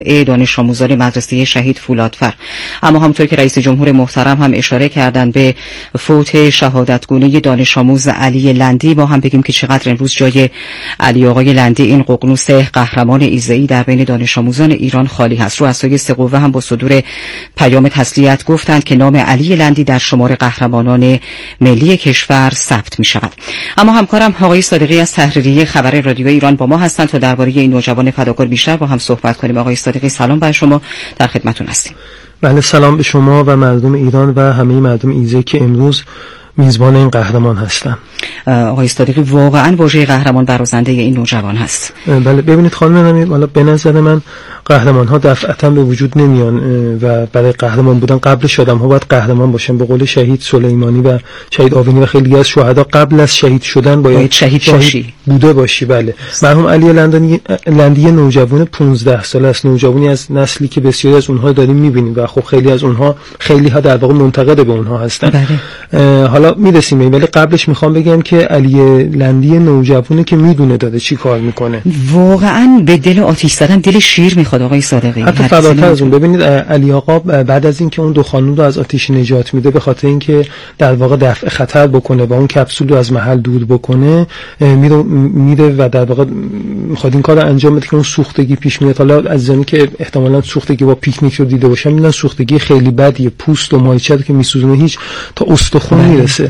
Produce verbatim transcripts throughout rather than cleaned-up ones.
دانش آموزان مدرسه شهید فولادفر. اما همونطور که رئیس جمهور محترم هم اشاره کردن به فوت شهادتگونه دانش آموز علی لندی، ما هم بگیم که چقدر امروز جای علی آقای لندی، این ققنوس قهرمان ایزه‌ای، در بین دانش آموزان ایران خالی هست. رؤسای سه قوه هم با صدور پیام تسلیت گفتند که نام علی لندی در شمار قهرمانان ملی کشور ثبت می شود. اما همکارم آقای صادقی از تحریریه خبر رادیو ایران با ما هستند تا درباره این نوجوان فداکار بیشتر با هم صحبت کنیم. آقای صادقی سلام بر شما، در خدمتتون هستیم. بله، سلام به شما و مردم ایران و همه مردم ایزه که امروز میزبان این قهرمان هستن. آقای صادقی، واقعا واژه قهرمان برازنده این نوجوان هست. بله، ببینید خانم نمی، حالا به نظر من قهرمان ها دفعتا به وجود نمیان و برای قهرمان بودن قبلش آدم ها باید قهرمان باشن. به قول شهید سلیمانی و شهید آوینی و خیلی از شهدا قبل از شهید شدن باید, باید شهید, شهید باشی. بوده باشی. بله، مرحوم علی لندی لندی نوجوان پانزده ساله است، نوجوانی از نسلی که بسیاری از اونها داریم میبینیم و خب خیلی از اونها خیلی ها در واقع منتقد به اونها هستن. بله. حالا میرسیم به این، ولی قبلش میخوام بگم که علی لندی نوجوانی که میدونه داره چی کار میکنه. واقعا به دل آتش زدن، دل شیر میخواد آقای صادقی. حتی فراتر از اون، ببینید علی آقا بعد از اینکه اون دو خانم رو از آتش نجات میده، به خاطر اینکه در واقع دفع خطر بکنه و اون کپسول رو از محل دور بکنه، میره میره و در واقع میخواد این کار رو انجام بده که اون سوختگی پیش میاد. حالا از زمانی که احتمالاً سوختگی با پیکنیک رو دیده باشن، میدونن سوختگی خیلی بدیه، پوست و مایچه که میسوزونه هیچ تا استخوان میرسه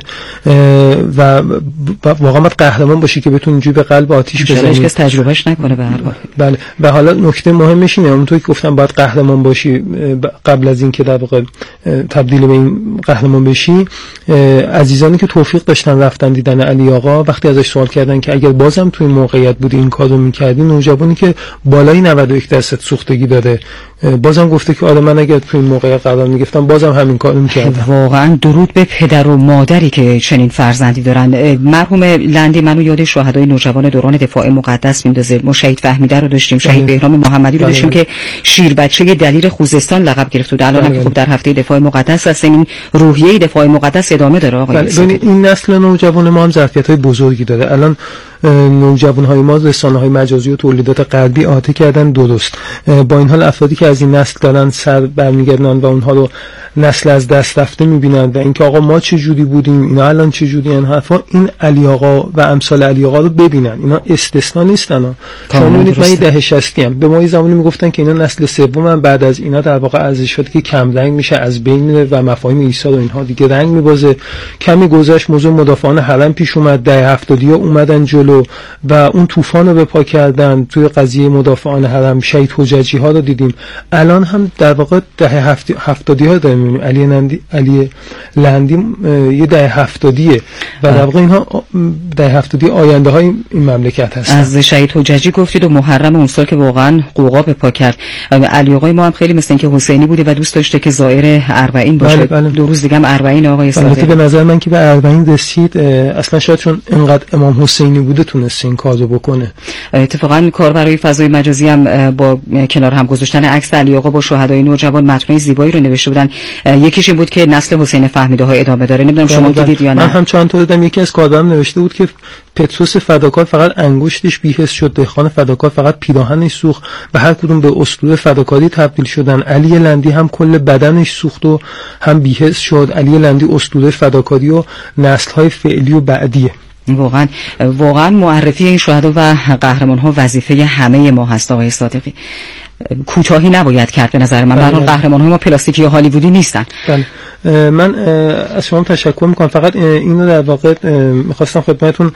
و واقعا باید قهرمان باشی که بتونی اینجوری به قلب آتش بزنی. هیچ کس تجربهش نکنه به هر حال. بله، و حالا نکته مهمش اینه، اونطوری که گفتم باید قهرمان باشی قبل از اینکه در واقع تبدیل به این قهرمان بشی. عزیزانی که توفیق داشتن رفتن دیدن علی آقا، وقتی ازش سوال کردن که اگر بازم تو این موقعیت بودی این کارو می‌کردی، نوجوانی که بالای نود و یک درصد سوختگی داره بازم گفته که آره من اگر تو این موقعیت قرار می‌گرفتم بازم همین کارو می‌کردم. واقعا درود به پدر و مادری که چنین فرزندی دارن. مرحوم لندی منو یاد شهدای نوجوان دوران دفاع مقدس میندازه. ما شهید فهمیده رو داشتیم، شهید بهرام محمدی رو داشتیم که شیر بچه دلیر خوزستان لقب گرفت و الان هم خب در هفته دفاع مقدس هستیم. این روحیه دفاع مقدس ادامه داره آقای. ببینید این نسل نوجوان ما هم ظرفیت‌های بزرگی داره. الان نوجوان‌های ما رسانه‌های مجازی و تولیدات غربی احاطه کردن، درست. با این حال افرادی که از این نسل دارن سر برمیگردن و اونها رو نسل از دست رفته می‌بینن و اینکه آقا ما چه جوری بودیم، اینا الان چه جوری ان حرفا، این علی آقا و امثال علی آقا رو ببینن. اینا استثنا نیستن. شما می‌بینید من ده شصتی ام، به ما یه زمانی میگفتن که اینا نسل سومن، بعد از اینا در واقع ارزشاتی که کم رنگ میشه از بین میره و مفاهیم عیسی و اینها دیگه رنگ میبازه. کمی گذشت موضوع مدافعان حرم پیش اومد، ده هفتادیا اومدن جلو و اون طوفان رو به پا کردن. توی قضیه مدافعان حرم شهید حججی ها رو دیدیم. الان هم در واقع ده هفتادی ها داریم می‌بینیم. علی لندی علی لندی یه ده هفتادیه و در واقع اینها ده هفتادی آینده های این مملکت هستن. از شهید حججی گفتید و محرم اون سال که واقعا قوقا به پا کرد. علی آقای ما هم خیلی مثل اینکه حسینی بوده و دوست داشته که زائر اربعین باشه. بله بله. دو روز دیگه هم اربعین آقای صادقی. به نظر من که به اربعین رسید، اصلا شاید چون اینقدر امام حسینی بوده تونست این کارو بکنه. اتفاقا کار برای فضای مجازی هم با کنار هم گذاشتن عکس علی آقا با شهدای نوجوان متن زیبایی رو نوشته بودن. یکیش این بود که نسل حسین فهمیده ها ادامه داره. نمیدونم شما دیدید یا نه. من هم چند تا دیدم. یکی از کاربرام نوشته بود که پتروس فداکار فقط انگشتش بی‌حس شد، دهخان فداکار فقط پیراهنش سوخت و هر کدوم به اسطوره فداکاری تبدیل شدن. علی لندی هم کل بدنش سوخت و هم بی‌حس شد. علی لندی اسطوره فداکاری و نسل‌های فعلی و بعدیه. واقعا واقعا معرفی این شهدا و قهرمان ها وظیفه همه ما هست آقای صادقی. کوتاهی نباید کرد به نظر من. برای قهرمان های ما پلاستیکی یا هالیوودی نیستن. بله. من از شما تشکر میکنم. فقط اینو در واقع میخواستم خدمتتون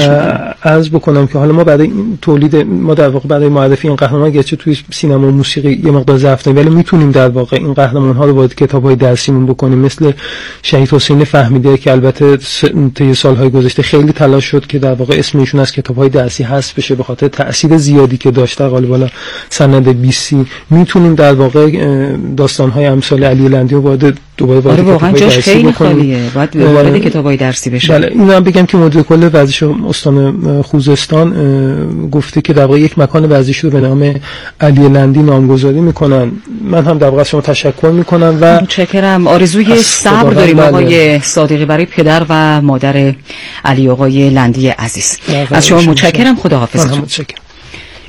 عرض بکنم که حالا ما برای این تولید، ما در واقع برای معرفی این قهرمان گرچه توی سینما و موسیقی یه مقدار ضعف داریم، ولی میتونیم در واقع این قهرمان ها رو وارد کتاب‌های درسیمون بکنیم. مثل شهید حسین فهمیده که البته طی سال‌های گذشته خیلی تلاش شد که در واقع اسم ایشون از کتاب‌های درسی حذف بشه به خاطر تأثیر زیادی که داشته. غالبا سند بیسی میتونیم در واقع داستان‌های امثال علی لندی رو وارد دوباره آره واقعا جاش خیلی خالیه، باید وارد کتابای درسی بشه. بله، اینو هم بگم که مدیر کل ورزش استان خوزستان گفته که در واقع یک مکان ورزشی رو به نام علی لندی نامگذاری میکنن. من هم در واقع شما تشکر میکنم و متشکرم. آرزوی صبر داریم آقای صادقی برای پدر و مادر علی آقای لندی عزیز. از شما متشکرم. خداحافظ. متشکرم.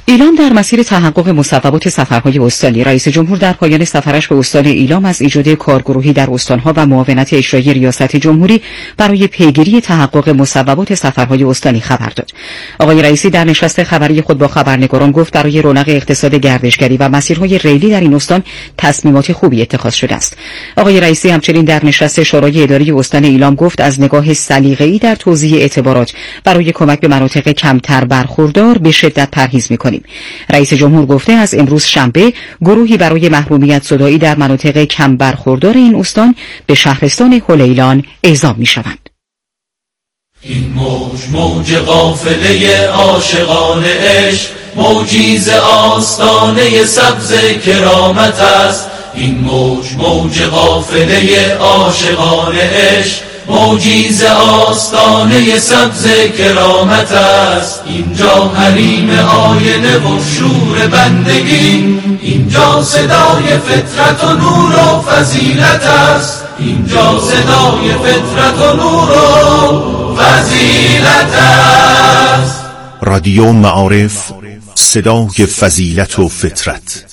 ایلام در مسیر تحقق مصوبات سفرهای استانی. رئیس جمهور در پایان سفرش به استان ایلام از ایجاد کارگروهی در استانها و معاونت اجرایی ریاست جمهوری برای پیگیری تحقق مصوبات سفرهای استانی خبر داد. آقای رئیسی در نشست خبری خود با خبرنگاران گفت برای رونق اقتصاد گردشگری و مسیرهای ریلی در این استان تصمیمات خوبی اتخاذ شده است. آقای رئیسی همچنین در نشست شورای اداری استان ایلام گفت از نگاه سلیقه‌ای در توزیع اعتبارات برای کمک به مناطق کمتر برخوردار به شدت پرهیز می‌کنیم. رئیس جمهور گفته از امروز شنبه گروهی برای محرومیت زدایی در مناطق کم برخوردار این استان به شهرستان هلیلان اعزام می‌شوند. این موج موج قافله عاشقان عشق، موجی ز آستانه سبز کرامت است. این موج موج قافله عاشقان عشق، موجی ز آستانه سبز کرامت است. اینجا حریم آینه و شور بندگی، اینجا صدای فطرت و نور و فضیلت است. اینجا صدای فطرت و نور و فضیلت است. رادیو معارف، صدای فضیلت و فطرت.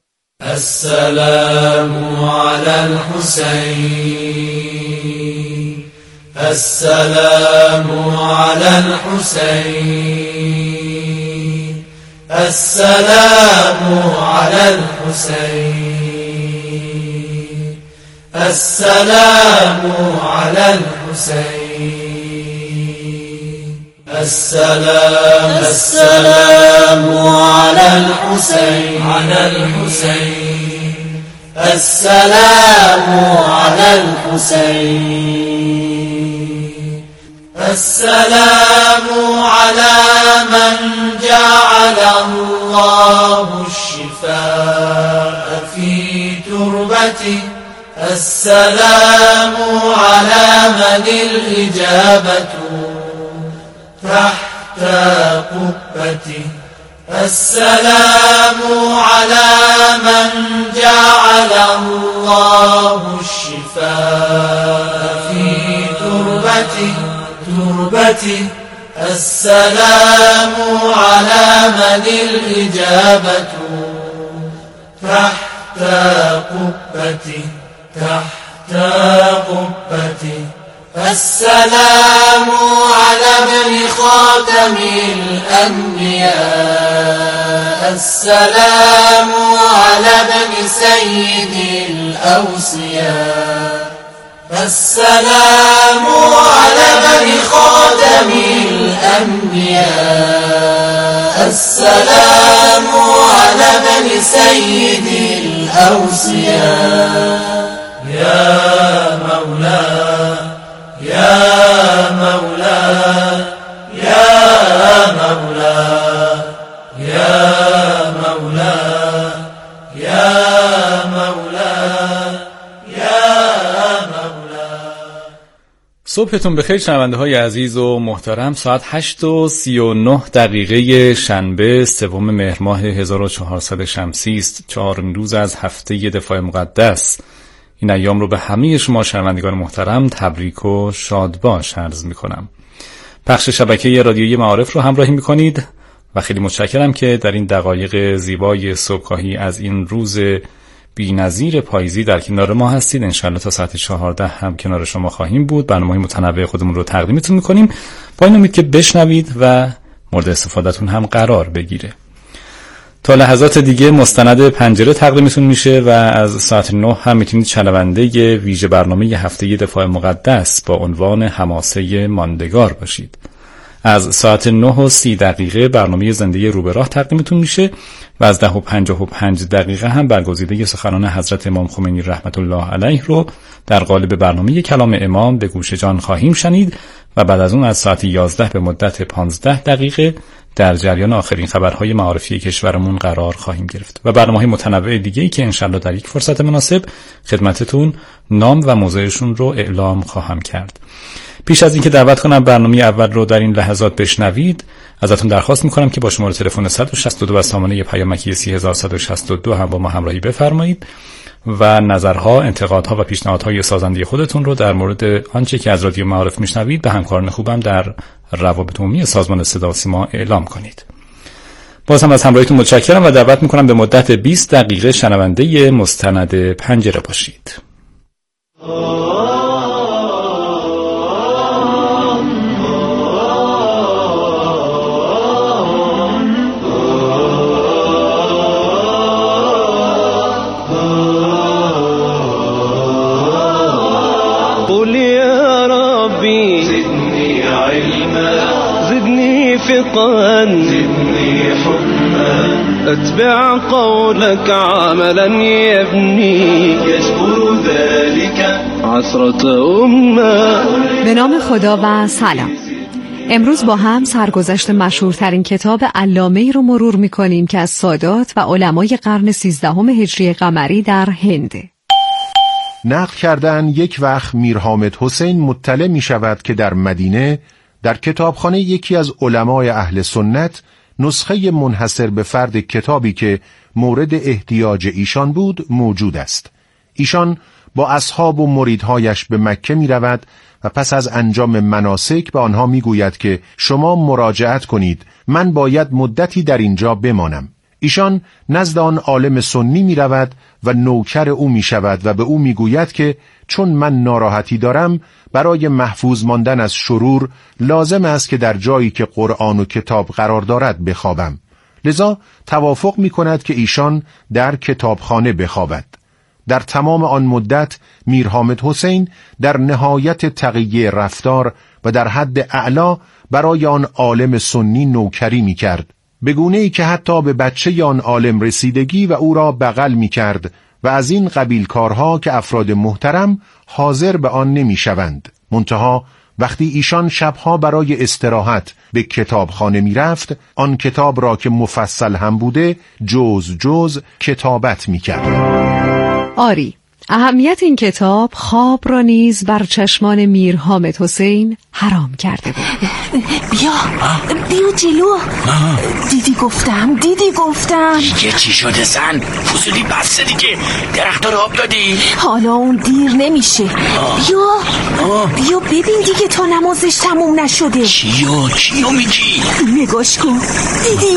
السلام علی الحسین، السلام علی الحسین، السلام علی الحسین، السلام علی الحسین، السلام السلام علی الحسین، علی الحسین، السلام علی الحسین، السلام على من جعل الله الشفاء في تربته، السلام على من الإجابة تحت قبته، السلام على من جعل الله الشفاء في تربته تربته، السلام على من الإجابة تحت قبته تحت قبته، السلام على ابن خاتم الأنبياء، السلام على ابن سيد الأوصياء، السلام على ابن خاتم الأنبياء، السلام على ابن سيد الأوصياء. يا مولاي يا مولاي يا مولاي يا مولاي يا مولاي يا مولاي. صبحتون بخیر شنونده های عزیز و محترم. ساعت هشت و سی و نه دقیقه شنبه سوم مهر ماه هزار و چهارصد شمسی است، چهارمین روز از هفته دفاع مقدس. این ایام رو به همه شما شنوندگان محترم تبریک و شادباش عرض میکنم. پخش شبکه رادیویی معارف رو همراهی میکنید و خیلی متشکرم که در این دقایق زیبای صبحگاهی از این روز بی‌نظیر پاییزی در کنار ما هستید. انشالله تا ساعت چهارده هم کنار شما خواهیم بود. برنامه‌های متنوع خودمون رو تقدیمتون میکنیم با این امید که بشنوید و مورد استفادهتون هم قرار بگیره. تا لحظات دیگه مستند پنجره تقدیمتون میشه و از ساعت نه هم میتونید شنونده ویژه برنامه هفته دفاع مقدس با عنوان حماسه ماندگار باشید. از ساعت نه و سی دقیقه برنامه زنده رو به راه تقدیمتون میشه و از ده و پنجاه و پنج دقیقه هم برگزیده سخنان حضرت امام خمینی رحمت الله علیه رو در قالب برنامه کلام امام به گوش جان خواهیم شنید و بعد از اون از ساعت یازده به مدت پانزده دقیقه در جریان آخرین خبرهای معارفی کشورمون قرار خواهیم گرفت و برنامه‌های متنوع دیگه‌ای که انشالله در یک فرصت مناسب خدمتتون نام و موضوعشون رو اعلام خواهم کرد. پیش از اینکه دعوت کنم برنامه اول رو در این لحظات بشنوید، ازتون درخواست میکنم که با شماره تلفن صد و شصت و دو و سامانه پیامکی سی هزار و صد و شصت و دو هم با ما همراهی بفرمایید و نظرها، انتقادها و پیشنهادهای سازنده خودتون رو در مورد آنچه که از رادیو معارف میشنوید به همکاران خوبم در روابط عمومی سازمان صدا و سیما اعلام کنید. باز هم از همراهیتون متشکرم و دعوت میکنم به مدت بیست دقیقه شنونده مستند پنجره باشید. قل يا ربي زدني علما زدني فقها زدني حكما اتبع قولك عملا يبني يجبر ذلك عثرة أمة. به نام خدا و سلام. امروز با هم سرگذشت مشهورترین کتاب علامه‌ای رو مرور می‌کنیم که از سادات و علمای قرن سیزدهم هجری قمری در هنده. نقل کردن یک وقت میر حامد حسین مطلع می شود که در مدینه در کتابخانه یکی از علمای اهل سنت نسخه منحصر به فرد کتابی که مورد احتیاج ایشان بود موجود است. ایشان با اصحاب و مریدهایش به مکه می رود و پس از انجام مناسک به آنها می گوید که شما مراجعت کنید، من باید مدتی در اینجا بمانم. ایشان نزد آن عالم سنی می رود و نوکر او می شود و به او می گوید که چون من ناراحتی دارم برای محفوظ ماندن از شرور لازم است که در جایی که قرآن و کتاب قرار دارد بخوابم. لذا توافق می کند که ایشان در کتابخانه بخوابد. در تمام آن مدت میر حامد حسین در نهایت تقیه رفتار و در حد اعلا برای آن عالم سنی نوکری می کرد، به گونه‌ای که حتی به بچه آن عالم رسیدگی و او را بغل می کرد و از این قبیل کارها که افراد محترم حاضر به آن نمی شوند. منتها وقتی ایشان شبها برای استراحت به کتابخانه می رفت، آن کتاب را که مفصل هم بوده جز جز کتابت می کرد. آری، اهمیت این کتاب خواب را نیز بر چشمان میر حامد حسین حرام کرده بود. بیا بیا جلو. دیدی گفتم دیدی گفتم دیگه چی شده زن؟ فضولی بسته دیگه، درخت رو آب دادی؟ حالا اون دیر نمیشه. بیا آه. بیا ببین دیگه تا نمازش تموم نشده. چیو چیو میگی؟ نگاش کن. دیدی؟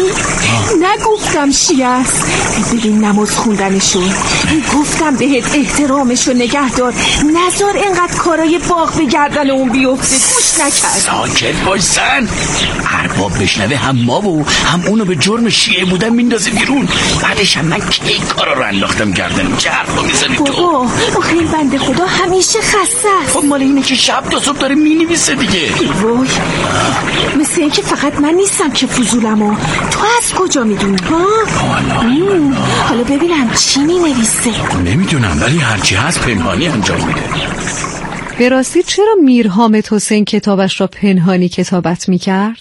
نگفتم چی است؟ ببین نماز خوندنشو. گفتم بهت احترامشو نگه دار، نذار اینقدر کارای باغ به گردن اون بیفته. گوش نکرد. ساکت باش زن. ارباب بشنوه هم ما و هم اونو به جرم شیعه بودن میندازه بیرون. بعدش هم من کی کارا رو انداختم گردن. چه حرفا میزنی تو؟ بابا آخه این بنده خدا همیشه خسته است. خب مال اینه که شب تا صبح داره مینویسه دیگه. وای مثل این که فقط من نیستم که فضولمو. تو از کجا میدونی ها؟ حالا حالا ببینم چی مینویسه. نمیدونم ولی هرچی هست پنهانی انجام میده. به راستی چرا میر حامد حسین کتابش را پنهانی کتابت میکرد؟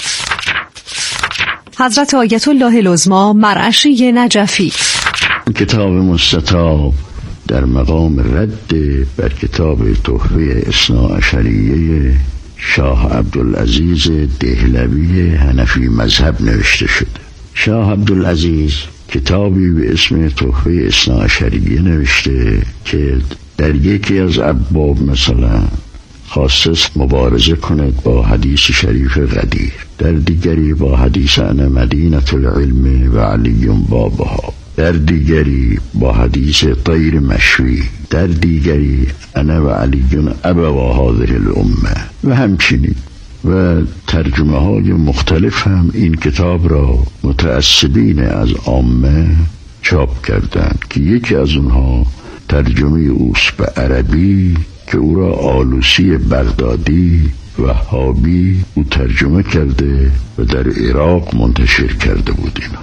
حضرت آیت الله العظمی مرعشی نجفی. کتاب مستطاب در مقام رد بر کتاب تحفه اثناعشریه شاه عبدالعزیز دهلوی حنفی مذهب نوشته شده. شاه عبدالعزیز کتابی به اسم تحفه اثناعشریه نوشته که در یکی از ابواب مثلا خاص مبارزه کند با حدیث شریف قدیر، در دیگری با حدیث انا مدینة العلم و علی بابها، در دیگری با حدیث طیر مشوی، در دیگری انا و علی ابوا هذه الامه و همچنین و ترجمه های مختلف هم این کتاب را متعصبین از عامه چاپ کردند که یکی از اونها ترجمه اوست به عربی که او را آلوسی بغدادی وهابی او ترجمه کرده و در عراق منتشر کرده بود. اینا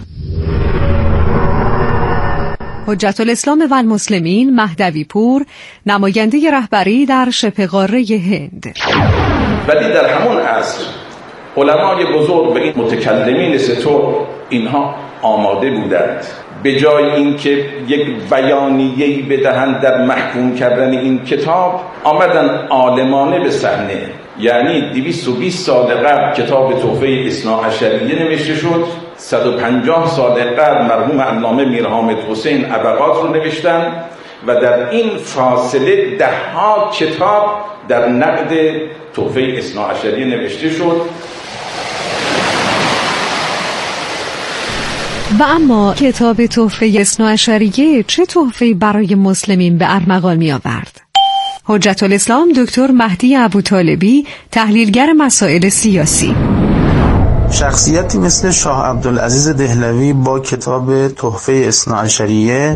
حجت الاسلام و المسلمین مهدوی پور، نماینده رهبری در شبه قاره هند. ولی در همون عصر علمای بزرگ و این متکلمین ستو اینها آماده بودند به جای اینکه یک بیانیه‌ای بدهند در محکوم کردن این کتاب، آمدن عالمانه به صحنه. یعنی دویست و بیست سال قبل کتاب تحفه اثناعشریه نوشته شد، صد و پنجاه سال قبل مرحوم علامه میر حامد حسین ابقات رو نوشتن و در این فاصله ده ها کتاب در نقد تحفه اثناعشریه نوشته شد. و اما کتاب تحفه اثناعشریه چه تحفه‌ای برای مسلمین به ارمغان می آورد؟ حجت الاسلام دکتر مهدی ابوطالبی، تحلیلگر مسائل سیاسی. شخصیتی مثل شاه عبدالعزیز دهلوی با کتاب تحفه اثناعشریه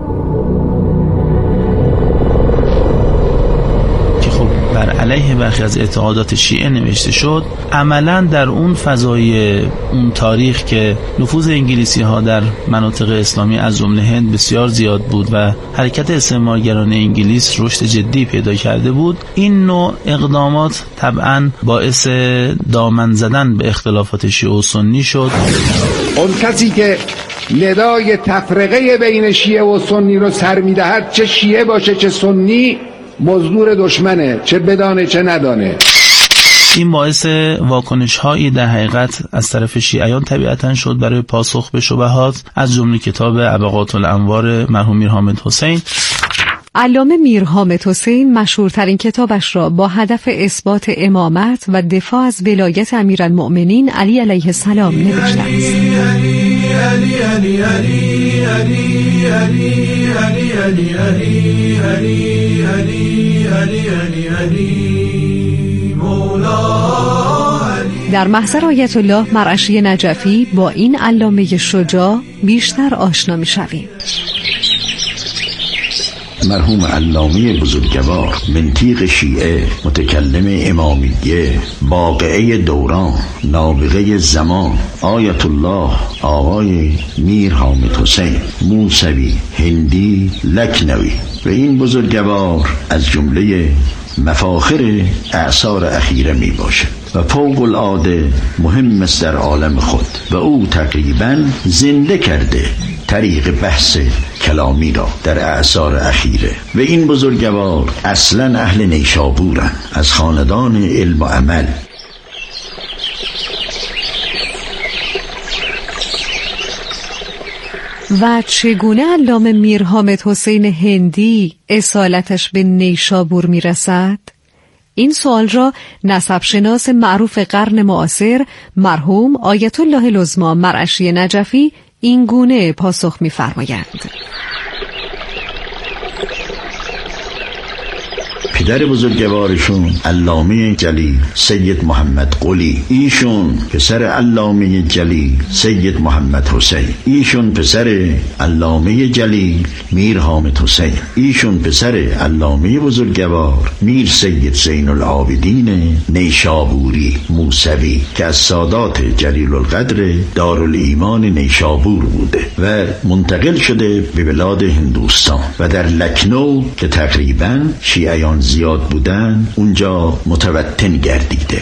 بر علیه برخی از اعتقادات شیعه نوشته شد، عملاً در اون فضای اون تاریخ که نفوذ انگلیسی ها در مناطق اسلامی از جمله هند بسیار زیاد بود و حرکت استعمارگران انگلیس رشد جدی پیدا کرده بود، این نوع اقدامات طبعاً باعث دامن زدن به اختلافات شیعه و سنی شد. اون کسی که ندای تفرقه بین شیعه و سنی رو سر میدهد، چه شیعه باشه چه سنی، مزدور دشمنه، چه بدانه چه ندانه. این باعث واکنش هایی در حقیقت از طرف شیعیان طبیعتاً شد برای پاسخ به شبهات، از جمله کتاب ابقات الانوار مرحوم میر حامد حسین. علامه میر حامد حسین مشهورترین کتابش را با هدف اثبات امامت و دفاع از ولایت امیرالمؤمنین علی علیه السلام نوشته است. در محضر آیت الله مرعشی نجفی با این علامه شجاع بیشتر آشنا می‌شویم. مرحوم علامه بزرگوار، منطق شیعه، متکلم امامیه، واقعه دوران، نابغه زمان، آیت الله آقای میر حامد حسین موسوی هندی لکنوی و این بزرگوار از جمله مفاخر اعصار اخیره می باشه و فوق العاده مهم است در عالم خود و او تقریبا زنده کرده طریق بحث کلامی را در اعصار اخیره و این بزرگوار اصلا اهل نیشابورن، از خاندان علم و عمل. و چگونه علامه میر حامد حسین هندی اصالتش به نیشابور میرسد؟ این سوال را نسبشناس معروف قرن معاصر مرحوم آیت الله العظمی مرعشی نجفی این گونه پاسخ می‌فرمایند. پدر بزرگوارشون علامه جلیل سید محمد قلی، ایشون پسر علامه جلیل سید محمد حسین، ایشون پسر علامه جلیل میر حامد حسین، ایشون پسر علامه بزرگوار میر سید زین العابدین نیشابوری موسوی که از سادات جلیل القدر دارالایمان نیشابور بوده و منتقل شده به بلاد هندوستان و در لکنو که تقریباً شیعیان زیاد بودن اونجا متوطن گردیده.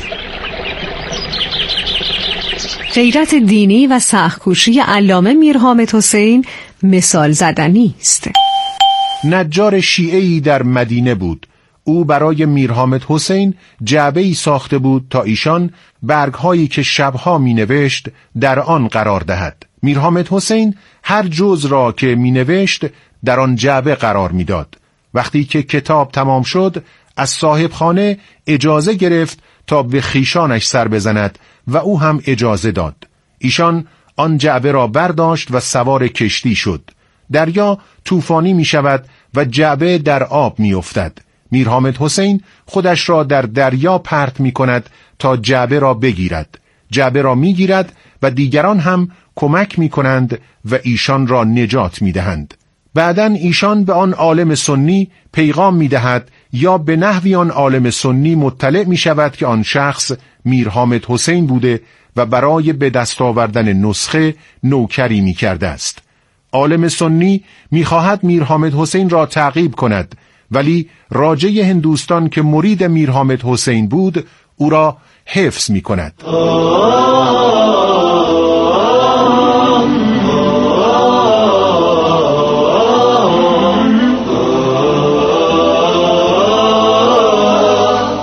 غیرت دینی و سخت‌کوشی علامه میر حامد حسین مثال زدنی است. نجار شیعه‌ای در مدینه بود. او برای میر حامد حسین جعبه‌ای ساخته بود تا ایشان برگ‌هایی که شبها می‌نوشت در آن قرار دهد. میر حامد حسین هر جزء را که می‌نوشت در آن جعبه قرار می‌داد. وقتی که کتاب تمام شد از صاحب خانه اجازه گرفت تا به خیشانش سر بزند و او هم اجازه داد. ایشان آن جعبه را برداشت و سوار کشتی شد. دریا طوفانی می شود و جعبه در آب می افتد. میر حامد حسین خودش را در دریا پرت می کند تا جعبه را بگیرد. جعبه را می گیرد و دیگران هم کمک می کنند و ایشان را نجات می دهند. بعدن ایشان به آن عالم سنی پیغام می دهد یا به نحوی آن عالم سنی مطلع می شود که آن شخص میر حامد حسین بوده و برای به دست آوردن نسخه نوکری می کرده است. عالم سنی می خواهد میر حامد حسین را تعقیب کند، ولی راجه هندوستان که مرید میر حامد حسین بود او را حفظ می کند.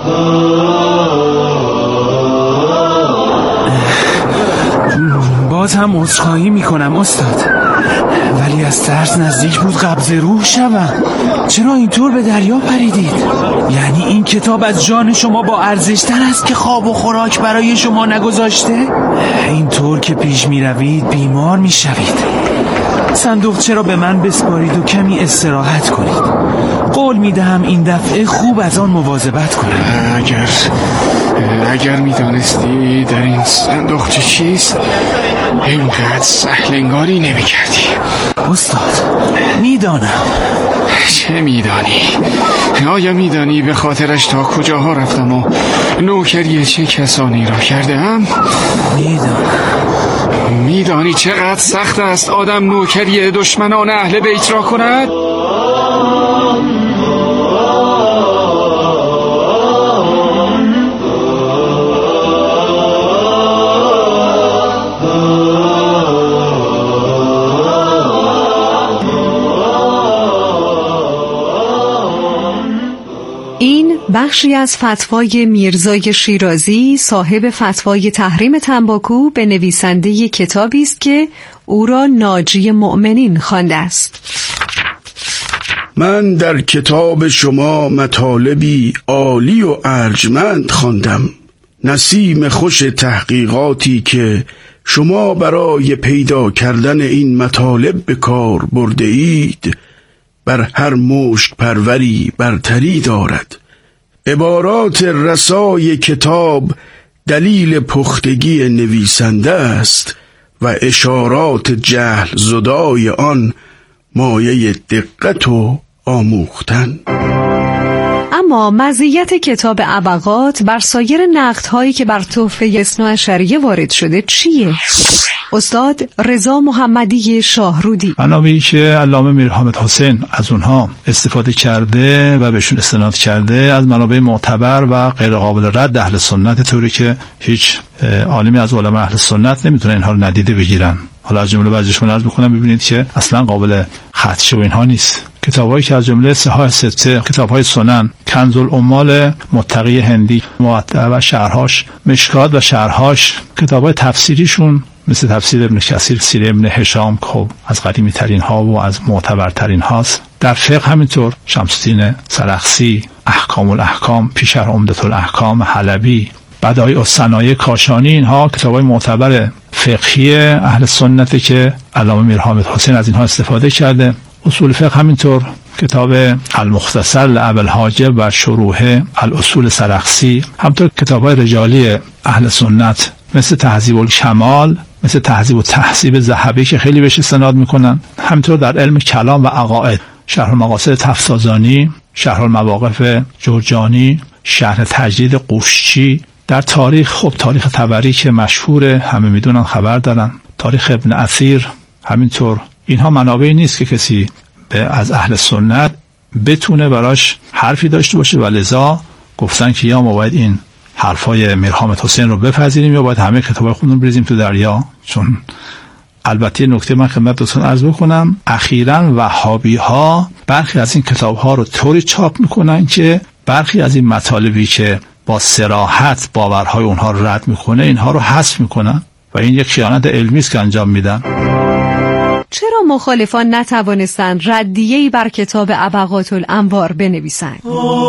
باز هم عذرخواهی میکنم استاد، ولی از ترس نزدیک بود قبض روح شوم. چرا اینطور به دریا پریدید؟ یعنی این کتاب از جان شما با ارزشتر است که خواب و خوراک برای شما نگذاشته؟ اینطور که پیش میروید بیمار میشوید. صندوق چرا به من بسپارید و کمی استراحت کنید. قول میدهم این دفعه خوب از آن مواظبت کنم. اگر اگر میدانستی در این صندوق چه چیست، اینقدر سهل انگاری نمی کردی. استاد میدانم. چه میدانی؟ آیا میدانی به خاطرش تا کجاها رفتم و نوکری چه کسانی را کردم؟ میدانم. میدانی چقدر سخت است آدم نوکری دشمنان اهل بیت را کند؟ این بخشی از فتوای میرزای شیرازی صاحب فتوای تحریم تنباکو به نویسنده کتابی است که او را ناجی مؤمنین خوانده است. من در کتاب شما مطالبی عالی و ارجمند خواندم، نسیم خوش تحقیقاتی که شما برای پیدا کردن این مطالب به کار برده اید بر هر مشک پروری برتری دارد. عبارات رسای کتاب دلیل پختگی نویسنده است و اشارات جهل زدای آن مایه دقت و آموختن. اما مزیت کتاب ابقات بر سایر نقدهایی که بر تحفه اثناعشریه وارد شده چیه؟ استاد رضا محمدی شاهرودی: منابعی که علامه میرحامد حسین از اونها استفاده کرده و بهشون استناد کرده از منابع معتبر و غیر قابل رد اهل سنت، طوری که هیچ عالمی از علماء اهل سنت نمیتونه اینها رو ندیده بگیرن. حالا از جمله بعضیشون عرض بکنم ببینید که اصلا قابل خدشه و اینها نیست. کتابایی که از جمله صحاح سته، کتاب‌های سنن، کنز العمال متقی هندی، موطأ و شرحاش، مشکات و شرحاش، کتاب‌های تفسیریشون مثل تفسیر ابن کثیر، سیر ابن هشام که از قدیمی ترین ها و از معتبرترین هاست. در فقه همینطور شمس‌الدین سرخسی، احکام الاحکام، پیش‌شرح عمدة الاحکام حلبی، بدایع الصنایع کاشانی، اینها کتاب‌های معتبر فقهی اهل سنته که علامه میرحامد حسین از اینها استفاده کرده. اصول فقه همینطور کتاب المختصر لابوالحاجب و شروح الاصول سرخسی، همینطور کتاب‌های رجالی اهل سنت مثل تهذیب الکمال، مثل تهذیب و تهذیب ذهبی که خیلی بهش استناد میکنن. همینطور در علم کلام و عقاید شرح المقاصد تفسازانی، شرح المواقف جرجانی، شرح تجدید قوشچی. در تاریخ خب تاریخ طبری که مشهوره، همه میدونن، خبر دارن، تاریخ ابن اثیر همینطور. اینها منابعی نیست که کسی از اهل سنت بتونه براش حرفی داشته باشه و لذا گفتن که یا ما باید این حرفای میرحامد حسین رو بپذیریم یا باید همه کتابای خودمون بریزیم تو دریا. چون البته نکته من خدمت دوستان عرض بکنم، اخیراً وهابی ها برخی از این کتاب ها رو طوری چاپ میکنن که برخی از این مطالبی که با صراحت باورهای اونها رو رد میکنه اینها رو حذف میکنن و این یک خیانت علمی است که انجام میدن. چرا مخالفان نتوانستند ردیه‌ای بر کتاب ابقات الانوار بنویسند؟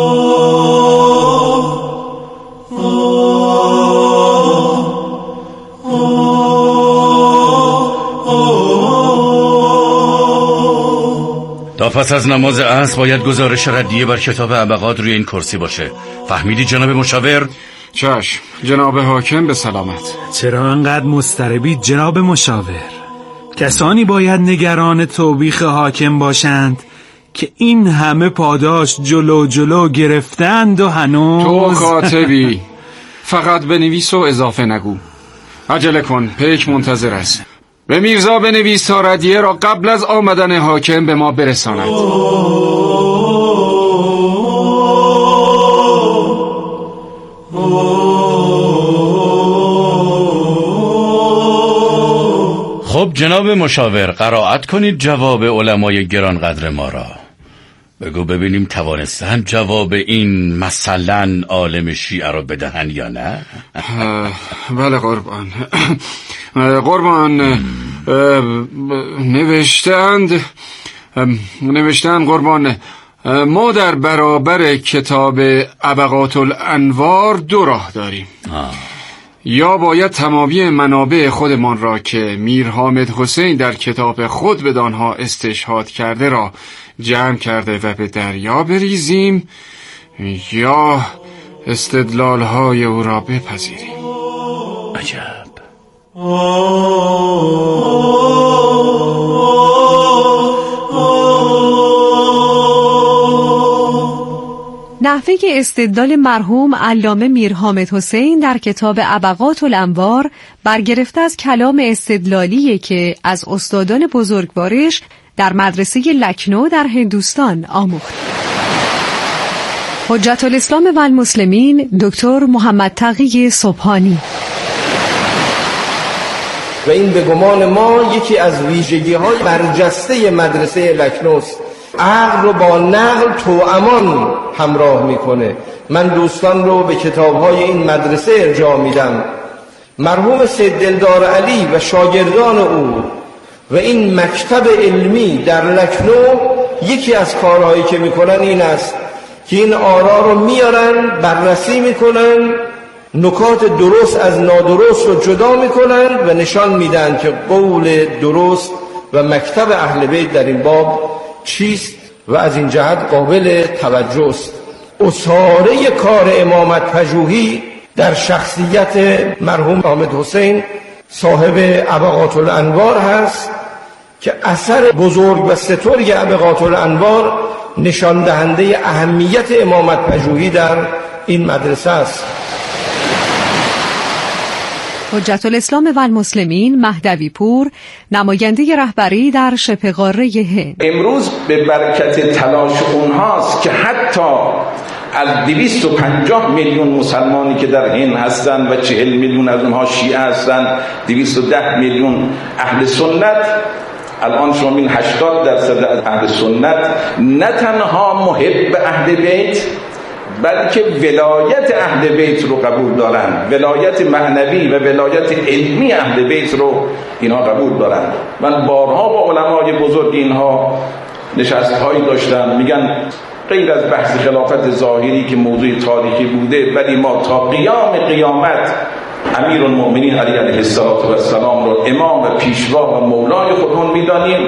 تا پس از نماز عصر باید گزارش ردیه بر کتاب ابقات روی این کرسی باشه. فهمیدی جناب مشاور؟ چشم جناب حاکم، به سلامت. چرا انقدر مضطربید جناب مشاور؟ کسانی باید نگران توبیخ حاکم باشند که این همه پاداش جلو جلو گرفتند و هنوز. تو کاتبی فقط بنویس و اضافه نگو. عجله کن، پیک منتظر است. به میرزا بنویس تا ردیه را قبل از آمدن حاکم به ما برساند. خب جناب مشاور، قرائت کنید جواب علمای گرانقدر ما را. بگو ببینیم توانستن جواب این مثلا عالم شیعه رو بدهن یا نه؟ بله قربان. قربان نوشتند نوشتند قربان ما در برابر کتاب ابقات الانوار دو راه داریم. آه. یا باید تمامی منابع خودمان را که میر حامد حسین در کتاب خود بدانها استشهاد کرده را جمع کرده و به دریا بریزیم، یا استدلال های او را بپذیریم. عجب. نحوه استدلال مرحوم علامه میر حامد حسین در کتاب ابقات الانوار برگرفته از کلام استدلالی که از استادان بزرگوارش در مدرسه لکنو در هندوستان آموخت. حجت الاسلام و المسلمین دکتر محمد تقی سبحانی: و این به گمان ما یکی از ویژگی‌های برجسته مدرسه لکنوست. عقل رو با نقل توامان همراه میکنه. من دوستان رو به کتاب‌های این مدرسه ارجاع میدم. مرحوم سید دلدار علی و شاگردان او و این مکتب علمی در لکنو یکی از کارهایی که میکنن این است که این آرا رو میارن، بررسی میکنن، نکات درست از نادرست رو جدا میکنن و نشان میدن که قول درست و مکتب اهل بیت در این باب چیست و از این جهت قابل توجه است. اساره کار امامت پژوهی در شخصیت مرحوم حامد حسین صاحب ابقات الانوار هست که اثر بزرگ و سترگ ابقات الانوار نشان دهنده اهمیت امامت پژوهی در این مدرسه است. حجت الاسلام و المسلمین مهدوی پور، نماینده رهبری در شبه قاره هند: امروز به برکت تلاش اونهاست که حتی از دویست و پنجاه میلیون مسلمانی که در هند هستند و چهل میلیون از اونها شیعه هستند، دویست و ده میلیون اهل سنت، الان شما این هشتاد درصد از اهل سنت نه تنها محب اهل بیت بلکه ولایت اهل بیت رو قبول دارن، ولایت معنوی و ولایت علمی اهل بیت رو اینها قبول دارن. من بارها با علمای بزرگ اینها نشست‌هایی داشتم، میگن غیر از بحث خلافت ظاهری که موضوع تاریخی بوده، ولی ما تا قیام قیامت امیرالمؤمنین علی علیه السلام رو امام و پیشوا و مولای خودمون میدانیم.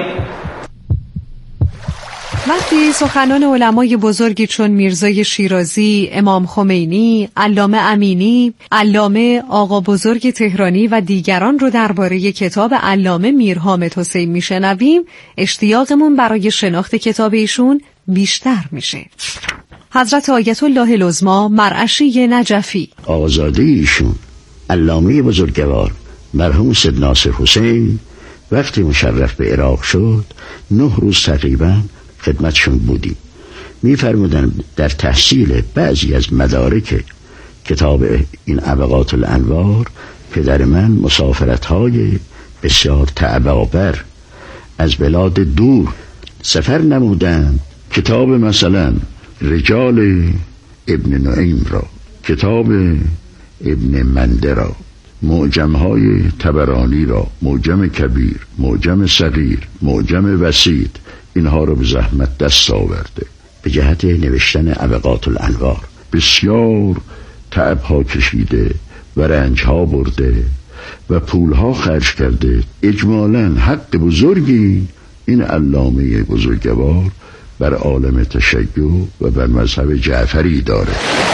وقتی سخنان علمای بزرگی چون میرزای شیرازی، امام خمینی، علامه امینی، علامه آقا بزرگ تهرانی و دیگران رو درباره کتاب علامه میر حامد حسین میشنویم، اشتیاقمون برای شناخت کتاب ایشون بیشتر میشه. حضرت آیت الله العظما مرعشی نجفی: آزاده ایشون علامه بزرگوار مرحوم سید ناصر حسین وقتی مشرف به عراق شد نه روز تقریباً خدمتشون بودیم. می‌فرمودن در تحصیل بعضی از مدارک کتاب این ابقات الانوار پدر من مسافرت‌های بسیار تعب‌آور از بلاد دور سفر نمودن. کتاب مثلا رجال ابن نعیم را، کتاب ابن منده را، معجم‌های طبرانی را، معجم کبیر، معجم صغیر، معجم وسیط، اینها رو به زحمت دست آورده به جهت نوشتن ابقات الانوار. بسیار تعب‌ها کشیده و رنج‌ها برده و پول‌ها خرج کرده. اجمالاً حق بزرگی این علامه بزرگوار بر عالم تشیع و بر مذهب جعفری داره.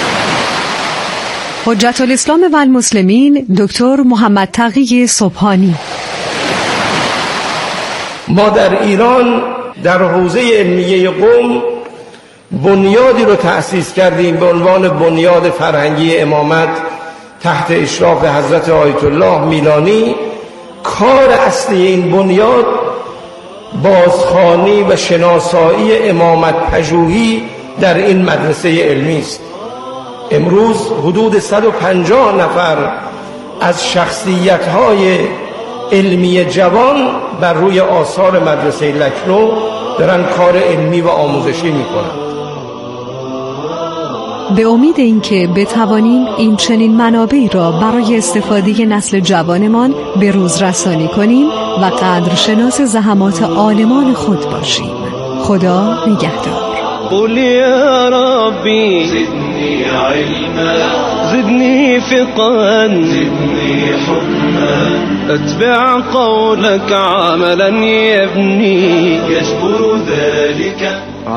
حجت الاسلام و المسلمین دکتر محمد تقی سبحانی: ما در ایران در حوزه علمیه قم بنیادی رو تأسیس کردیم به عنوان بنیاد فرهنگی امامت تحت اشراف حضرت آیت الله میلانی. کار اصلی این بنیاد بازخوانی و شناسایی امامت پژوهی در این مدرسه علمی است. امروز حدود صد و پنجاه نفر از شخصیت‌های علمی جوان بر روی آثار مدرسه لکنو دارن کار علمی و آموزشی میکنن. به امید اینکه بتوانیم این چنین منابعی را برای استفاده نسل جوانمان به روز رسانی کنیم و قدرشناس زحمات عالمان خود باشیم. خدا نگهدار. قل یا ربی زدنی علما زدنی فقها زدنی حكما اتبع قولك عملا يبني يجبر ذلك